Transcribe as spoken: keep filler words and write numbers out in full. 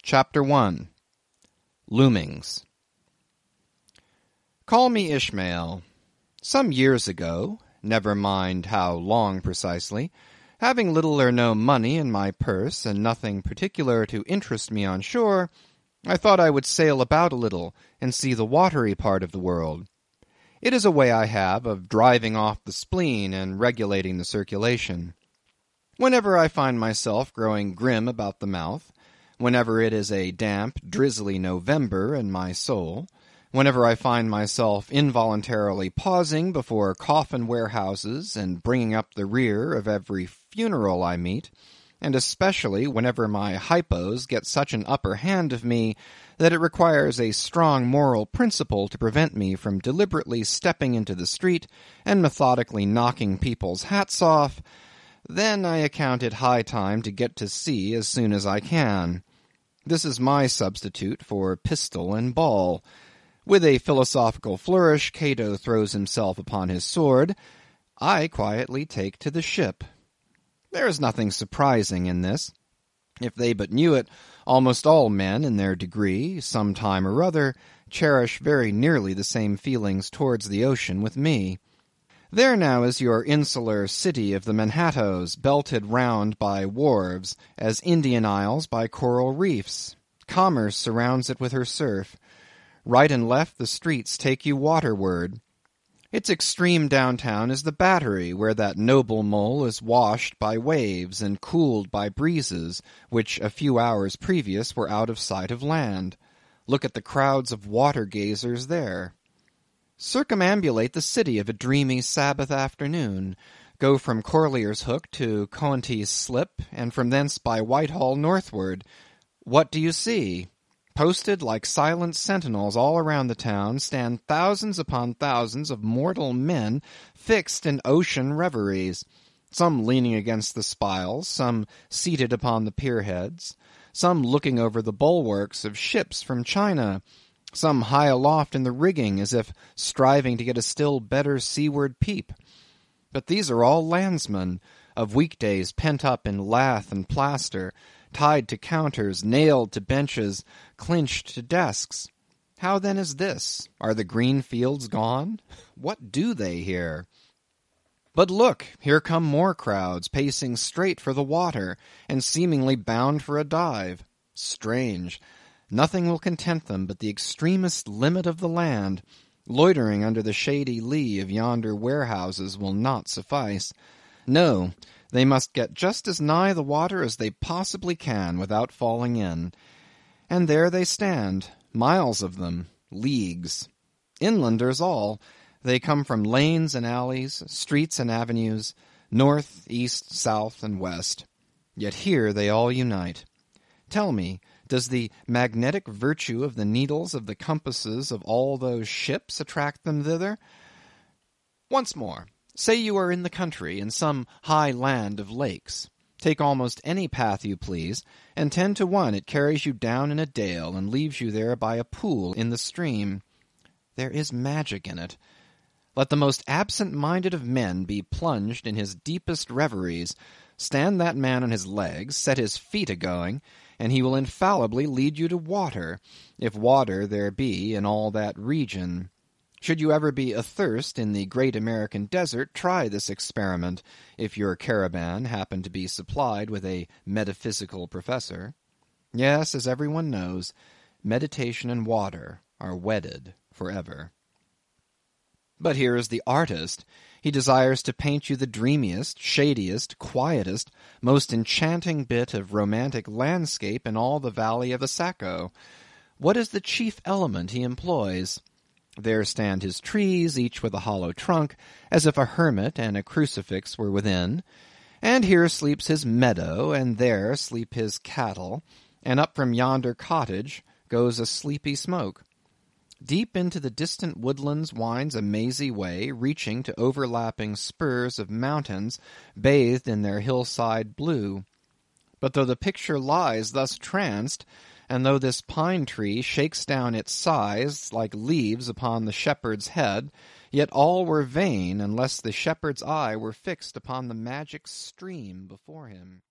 Chapter one. Loomings. Call me Ishmael. Some years ago, never mind how long precisely, having little or no money in my purse and nothing particular to interest me on shore, I thought I would sail about a little and see the watery part of the world. It is a way I have of driving off the spleen and regulating the circulation. Whenever I find myself growing grim about the mouth, whenever it is a damp, drizzly November in my soul, whenever I find myself involuntarily pausing before coffin warehouses and bringing up the rear of every funeral I meet, and especially whenever my hypos get such an upper hand of me that it requires a strong moral principle to prevent me from deliberately stepping into the street and methodically knocking people's hats off, then I account it high time to get to sea as soon as I can. This is my substitute for pistol and ball. With a philosophical flourish, Cato throws himself upon his sword. I quietly take to the ship. There is nothing surprising in this. If they but knew it, almost all men, in their degree, some time or other, cherish very nearly the same feelings towards the ocean with me. There now is your insular city of the Manhattoes, belted round by wharves, as Indian Isles by coral reefs. Commerce surrounds it with her surf. Right and left the streets take you waterward. Its extreme downtown is the Battery, where that noble mole is washed by waves and cooled by breezes, which a few hours previous were out of sight of land. Look at the crowds of water-gazers there. Circumambulate the city of a dreamy Sabbath afternoon. Go from Corlier's Hook to Coenties Slip, and from thence by Whitehall northward. What do you see? Posted like silent sentinels all around the town stand thousands upon thousands of mortal men fixed in ocean reveries, some leaning against the spiles, some seated upon the pierheads, some looking over the bulwarks of ships from China, some high aloft in the rigging as if striving to get a still better seaward peep. But these are all landsmen, of weekdays pent up in lath and plaster, tied to counters, nailed to benches, clinched to desks. How then is this? Are the green fields gone? What do they here? But look, here come more crowds, pacing straight for the water, and seemingly bound for a dive. Strange. Nothing will content them but the extremest limit of the land. Loitering under the shady lee of yonder warehouses will not suffice. No, they must get just as nigh the water as they possibly can without falling in. And there they stand, miles of them, leagues. Inlanders all. They come from lanes and alleys, streets and avenues, north, east, south, and west. Yet here they all unite. Tell me, does the magnetic virtue of the needles of the compasses of all those ships attract them thither? Once more, say you are in the country, in some high land of lakes. Take almost any path you please, and ten to one it carries you down in a dale, and leaves you there by a pool in the stream. There is magic in it. Let the most absent-minded of men be plunged in his deepest reveries. Stand that man on his legs, set his feet a-going, and he will infallibly lead you to water, if water there be in all that region. Should you ever be athirst in the great American desert, try this experiment, if your caravan happen to be supplied with a metaphysical professor. Yes, as everyone knows, meditation and water are wedded forever. But here is the artist. He desires to paint you the dreamiest, shadiest, quietest, most enchanting bit of romantic landscape in all the valley of the Saco. What is the chief element he employs? There stand his trees, each with a hollow trunk, as if a hermit and a crucifix were within. And here sleeps his meadow, and there sleep his cattle, and up from yonder cottage goes a sleepy smoke. Deep into the distant woodlands winds a mazy way, reaching to overlapping spurs of mountains bathed in their hillside blue. But though the picture lies thus tranced, and though this pine tree shakes down its sighs like leaves upon the shepherd's head, yet all were vain unless the shepherd's eye were fixed upon the magic stream before him.